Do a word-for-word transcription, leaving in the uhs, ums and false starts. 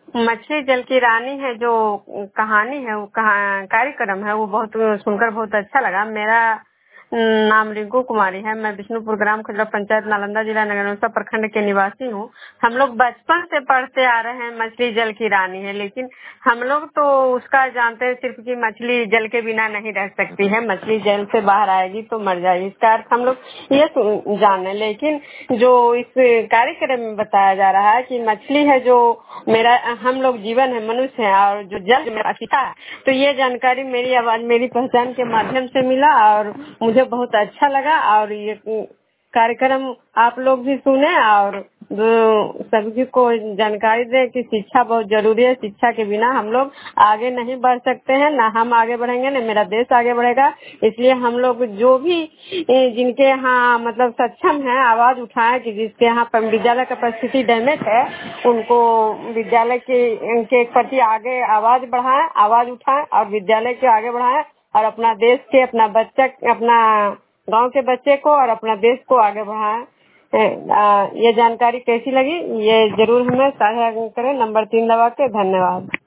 मछली जल की रानी है जो कहानी है, वो कहा कार्यक्रम है, वो बहुत सुनकर बहुत अच्छा लगा। मेरा नाम रिंकू कुमारी है। मैं विष्णुपुर ग्राम खजरा पंचायत नालंदा जिला नगरनौसा प्रखंड के निवासी हूँ। हम लोग बचपन से पढ़ते आ रहे हैं मछली जल की रानी है, लेकिन हम लोग तो उसका जानते हैं सिर्फ कि मछली जल के बिना नहीं रह सकती है, मछली जल से बाहर आएगी तो मर जाएगी, इसका अर्थ हम लोग ये जाने। लेकिन जो इस कार्यक्रम में बताया जा रहा है कि मछली है जो मेरा हम लोग जीवन है, मनुष्य है, और जो जल मेरा पिता है, तो ये जानकारी मेरी आवाज मेरी पहचान के माध्यम से मिला और मुझे बहुत अच्छा लगा। और ये कार्यक्रम आप लोग भी सुने और सभी को जानकारी दें कि शिक्षा बहुत जरूरी है। शिक्षा के बिना हम लोग आगे नहीं बढ़ सकते हैं, ना हम आगे बढ़ेंगे ना मेरा देश आगे बढ़ेगा। इसलिए हम लोग जो भी जिनके यहाँ मतलब सक्षम है आवाज उठाएं कि जिसके यहाँ विद्यालय का परिस्थिति डैमेज है, उनको विद्यालय के, के प्रति आगे आवाज बढ़ाएं, आवाज उठाएं और विद्यालय के आगे बढ़ाएं और अपना देश के, अपना बच्चा, अपना गांव के बच्चे को और अपना देश को आगे बढ़ाएं। ये जानकारी कैसी लगी ये जरूर हमें साझा करें। नंबर तीन दबा के धन्यवाद।